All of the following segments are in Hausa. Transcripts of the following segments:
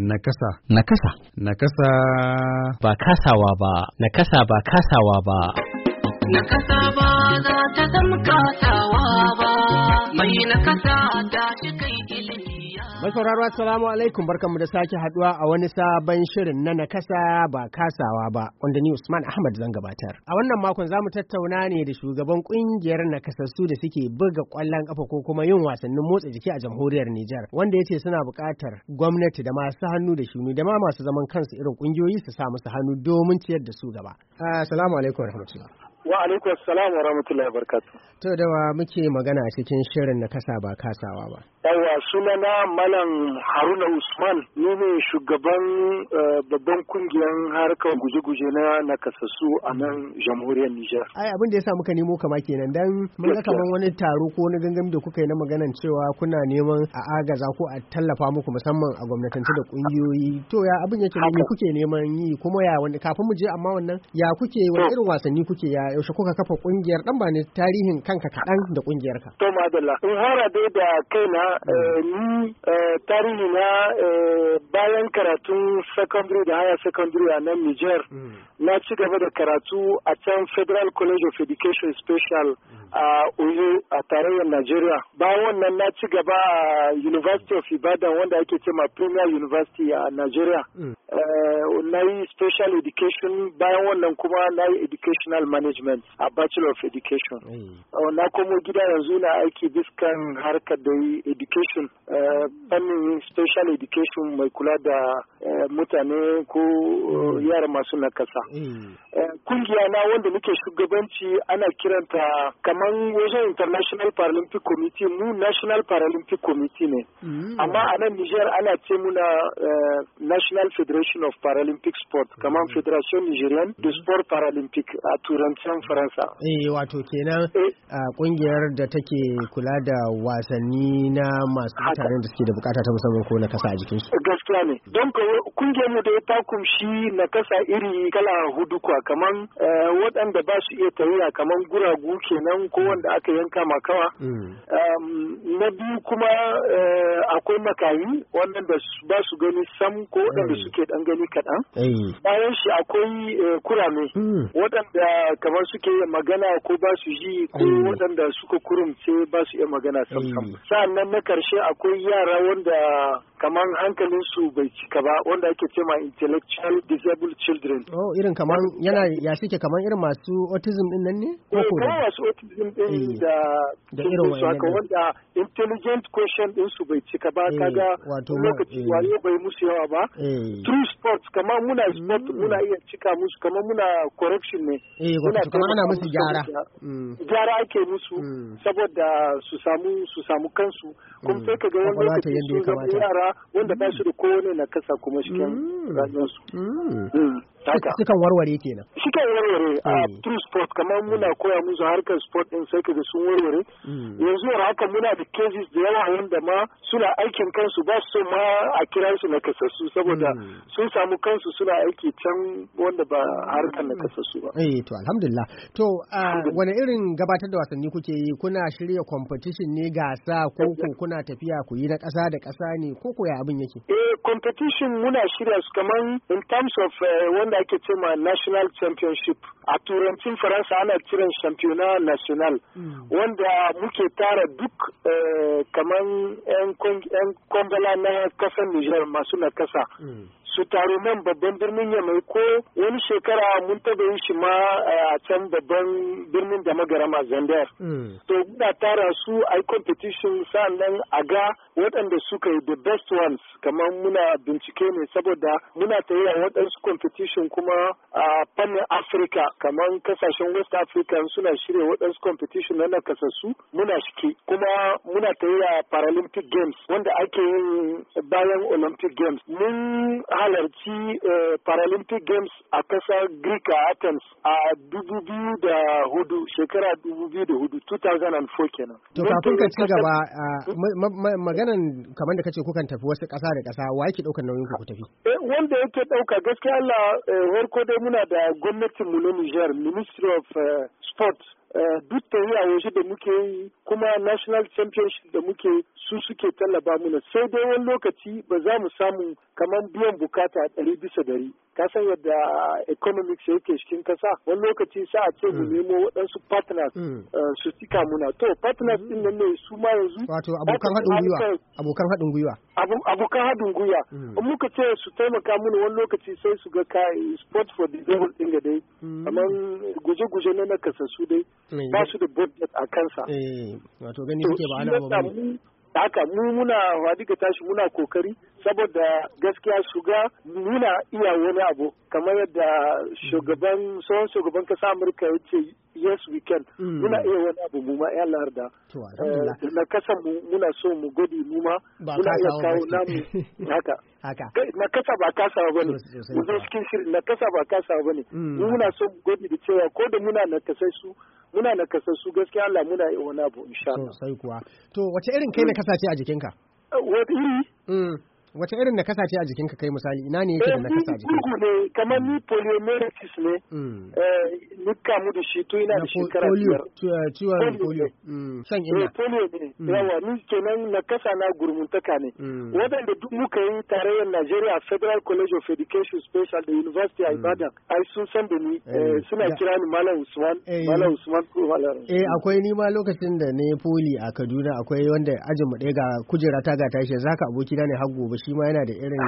Nakasa. Nakasa. Nakasa. Ba kasawa ba. Nakasa ba kasawa ba. Nakasa ba za ta zama kasawa ba. Mai nakasa da shi kai ilimi. Mai sauraro assalamu alaikum, barkanmu da sake haduwa a wani sabon shirin na nakasa ba kasawa ba wanda ni Usman Ahmad zan gabatar. A wannan makon zamu tattauna ne da shugaban kungiyar nakasassu da suke buga kwallon kafa ko kuma yin wasannin motsa jiki a jamhuriyar Nijar, wanda yace suna buƙatar gwamnati da masu hannu da shuni da ma masu zaman kansu irin kungiyoyi su sa musu hannu domin ciyar da su gaba. Assalamu alaikum warahmatullahi. Wa alaikum assalam wa rahmatullahi barakatuh. To da wa muke magana a cikin shirin na kasa ba kasawa ba. Yawa sunana Malam Haruna Usman, ni ne shugaban babban kungiyar harkar guje-guje na nakasassu a nan jamhuriyar Nijar. Ai abin da ya sa muka nemo kama kenan dan mun ga kaman wani taro ko wani gangami da kuka yi na maganan cewa kuna neman a agaza ko a tallafa muku musamman a gwamnatance da kungiyoyi. To ya abin yake ne kuke neman yi kuma ya wani kafin mu je amma wannan ya kuke wani irin wasanni kuke ya yaushe kuka kafa kungiyar dan ba ne tarihin kanka kaɗan da kungiyar ka. To madalla in hara dai da kaina ni tarihi na bayan karatun secondary da higher secondary a nan Niger na ci gaba da karatu a can Federal College of Education Special a Oyo a tarayyar Najeriya. Bayan wannan na ci gaba a University of Ibadan wanda ake cewa Premier University a Najeriya. Na yi special education, bayan wannan kuma na yi educational management a Bachelor of Education. Na komo gida yanzu na aiki biskan harkar da yi education, fannin special education mai kula da mutane ko yara masu nakasa. Kungiya na wanda nake shugabanci ana kiranta kaman wajen International Paralympic Committee, mu National Paralympic Committee ne. Amma a nan Niger ana ce muna National Federation of Paralympic Sport, kaman Federation Nigerian de Sport Paralympic a turancin Faransa. Wato kenan kungiyar da take kula da wasanni na masu mutanen da suke da bukata ta musamman ko na kasa a jikinsu. Gaskiya ne. Don kungiyar mu da ta kumshi na kasa iri kala hudu kwa, kaman waɗanda ba su iya tafiya kaman guragu kenan ko wanda aka yanka makawa. Na biyu kuma akwai makayi waɗanda ba su gani sam ko waɗanda suke ɗan gani kaɗan. Bayan shi akwai kurame waɗanda kamar suke iya magana ko ba su ji ko waɗanda suka kurumce ba su iya magana sam. Sa'annan na ƙarshe akwai yara wanda kaman hankalin su bai cika ba wanda ake cewa intellectual disabled children. Irin kaman yana ya suke kaman irin masu autism din nan ne? Ko masu autism din da irin wannan wanda intelligent quotient din su bai cika ba, kaga lokaci wayo bai musu yawa ba. True sports kaman muna sport muna iya cika musu, kaman muna correction ne. Wato kaman ana musu gyara. Gyara ake musu saboda su samu kansu. Kuma sai kaga wani lokaci sun zama yara wanda ba su da kowane na kasa kuma cikin rayuwarsu. Sukan warware kenan. Sukan warware a true sport, kamar muna koya musu harkar sport din sai kaga sun warware. Yanzu haka muna da cases da yawa wanda ma suna aikin kansu ba su ma a kira su na kasassu saboda sun samu kansu suna aiki can wanda ba harkar na kasassu ba. To alhamdulillah. To wani irin gabatar da wasanni kuke yi? Kuna shirya competition ne, gasa ko kuna tafiya ku yi na ƙasa da ƙasa ne ko ya abin yake? Competition muna shirya su kaman in terms of wanda ake ce ma national championship. A turancin Faransa ana kiran championnat national, wanda muke tara duk kaman 'yan kwambala na kasar Nijar masu na kasa. Su taru nan babban birnin Yamai, ko wani shekara mun taɓa yin shi ma a can babban birnin da magarama Zandar. To muna tara su a competition, sannan a ga waɗanda suka yi the best ones, kamar muna bincike ne saboda muna tafiya waɗansu competition kuma a fannin Afirka, kamar kasashen West Africa suna shirya waɗansu competition na nakasassu muna shike. Kuma muna tafiya Paralympic Games wanda ake yin bayan Olympic Games. Mun halarci Paralympic Games a ƙasar Greek a Athens a 2004, shekara 2004 kenan. To kafin ka ci gaba maganan kamar da kace kukan tafi wasu ƙasa da ƙasa, wa yake ɗaukar nauyin ku tafi? Wanda yake ɗauka gaskiya Allah, farko dai muna da gwamnatin mu na Niger, Ministry of Sport duk tafiya waje da muke yi kuma national championship da muke su suke tallaba muna sai dai wani lokaci ba za mu samu kamar biyan bukata 100%. Ka san yadda economics yake cikin kasa wani lokaci sa a ce mu nemo waɗansu partners su sika muna to partners din nan ne su ma yanzu wato abokan haɗin gwiwa abokan haɗin gwiwa in muka ce su taimaka mana wani lokaci sai su ga kai sport for the devil din ga dai kamar guje-guje na kasassu dai ba su da budget a kansa wato gani muke ba ana ba haka mu muna wadiga tashi muna kokari saboda gaskiya shuga muna iya wani abu kamar yadda shugaban kasa Amurka ya ce yes we can muna iya wani abu mu ma ya larda na kasa muna so mu gode mu ma muna iya kawo namu haka na kasa ba kasawa bane mu zo cikin shirin na kasa ba kasawa bane mu muna so mu gode da cewa ko da muna na kasassu gaskiya Allah muna iya wani abu insha Allah sai kuwa to wace irin kai na kasace a jikinka wata iri wace irin nakasa ce a jikinka kai misali ina ne yake da nakasa a jikinka ne kamar ni poliomyelitis ne ni kamu da shi to ina da shekara biyar ciwon polio shan ina polio ne yawa ni kenan nakasa na gurmuntaka ne wadanda duk muka yi tarayyar Nigeria Federal College of Education Special da University of Ibadan ai sun san da ni suna kira ni Malam Usman ko Malam akwai ni ma lokacin da ne poli a Kaduna akwai wanda ajin mu ɗaya ga kujera ta ga tashi yanzu haka abokina ne har gobe shi ma yana da irin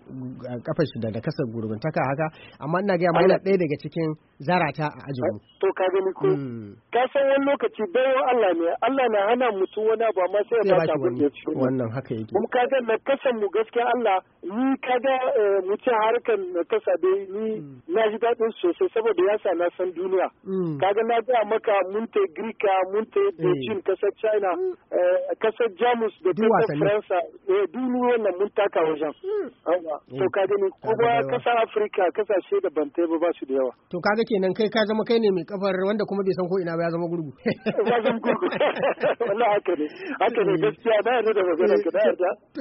kafar shi da kasar gurguntaka haka amma ina gaya ma yana ɗaya daga cikin zarata a ajinmu. To ka gani ko ka san wani lokaci bayan Allah na hana mutum wani abu amma sai ya ba shi wani wannan haka yake. Kuma ka ga na kasan mu gaskiya Allah ni ka ga mu ce harkan na kasa dai ni na ji daɗin sosai saboda ya sa na san duniya. Ka ga na ga maka mun ta Girka mun ta Beijing kasar China kasar Jamus da kasar Faransa duniya wannan mun taka wajen. To ka gani kuma kasar Afirka kasashe da ban ba su da yawa. To kaga kenan kai ka zama kai ne mai kafar wanda kuma bai san ko ina ba ya zama gurgu. Ya zama gurgu. Wallahi haka ne gaskiya na yarda da maganar ka na yarda. To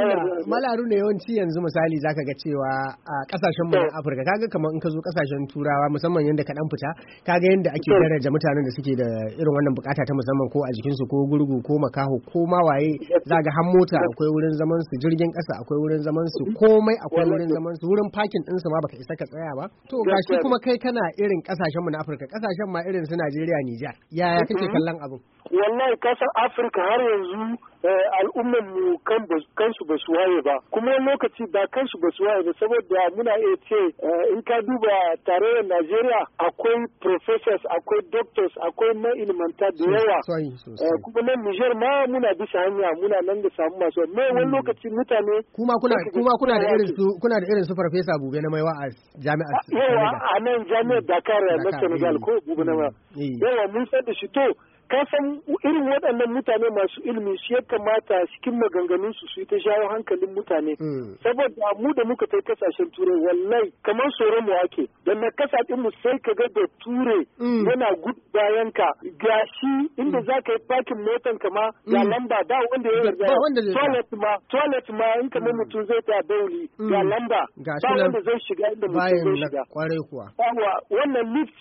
Malaru ne yawanci yanzu misali zaka ga cewa a kasashen mu na Afirka kaga kamar in ka zo kasashen Turawa musamman yanda ka dan fita kaga yanda ake daraja mutanen da suke da irin wannan bukata ta musamman ko a jikin su ko gurgu ko makaho ko ma waye zaga har mota akwai wurin zaman su jirgin kasa akwai wurin zaman su komai akwai wurin zaman su wurin parking din su ma baka isa ka tsaya ba to gashi kuma kai kana irin kasashen mu na Afirka kasashen ma irin su Najeriya Niger yaya kake kallon abin wallahi kasar Afirka har yanzu al'ummar mu kansu ba su waye ba kuma lokaci ba kansu ba su waye ba saboda muna iya ce in ka duba tarayyar Najeriya akwai professors akwai doctors akwai ma'ilmanta da yawa kuma nan Niger ma muna bisa hanya muna nan da samu masu wani lokaci mutane kuma kuna da irin su farfesa Bube na Maiwa a jami'ar yawa a nan jami'ar Dakar na Senegal ko Bube na Maiwa yawa mun san da shi to ka san irin waɗannan mutane masu ilimi shi ya kamata cikin maganganun su yi ta jawo hankalin mutane saboda mu da muka kai kasashen turai wallahi kamar tsoron mu ake da na kasashen mu sai ka ga da ture yana gudu bayan ka gashi inda za ka yi pakin motan ka ma ga lamba da wanda ya yarda toilet ma in kamar mutum zai ta dauli ga lamba ba wanda zai shiga inda mutum zai shiga kwarai kuwa wannan lift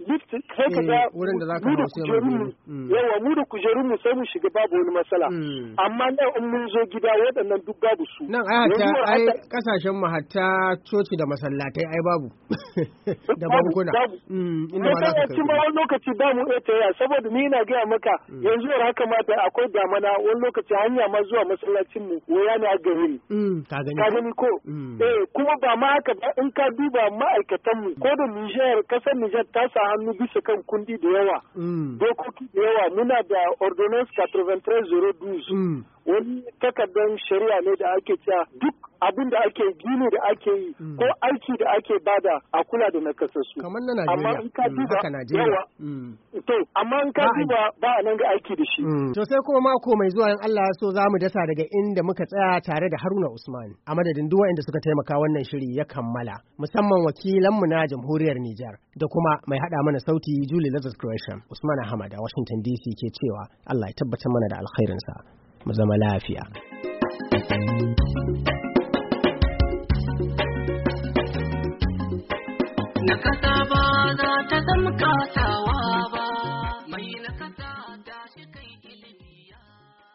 sai ka ga wurin da zaka hau sai yawa mu da kujerun mu sai mu shiga babu wani matsala amma nan in mun zo gida waɗannan duk babu su nan ai kasashen mu hatta coci da masallatai ai babu da bankuna inda ma za ka kai wani lokaci ba mu iya tayar saboda ni ina gaya maka yanzu har haka ma da akwai damana wani lokaci hanya ma zuwa masallacin mu waya ne a gari ka gani ko kuma ba ma haka ba in ka duba ma'aikatan mu ko da Niger kasar Niger ta sa hannu bisa kan kundi da yawa dokoki da yawa muna da ordonance 93-012 wani takardar shari'a ne da ake cewa duk abin da ake gini da ake yi ko aiki da ake bada a kula da nakasassu kamar na Najeriya amma in ka duba yawa to amma in ka duba ba a nan ga aiki da shi to sai kuma mako mai zuwa in Allah ya so zamu dasa daga inda muka tsaya tare da Haruna Usman a madadin duk waɗanda suka taimaka wannan shiri ya kammala musamman wakilanmu na Jamhuriyar Nijar da kuma mai hada mana sauti Julie Lazarus Gresham Usman Ahmad a Washington DC ke cewa Allah ya tabbatar mana da alkhairinsa mu zama lafiya. Na kasa ba za ta zama kasawa.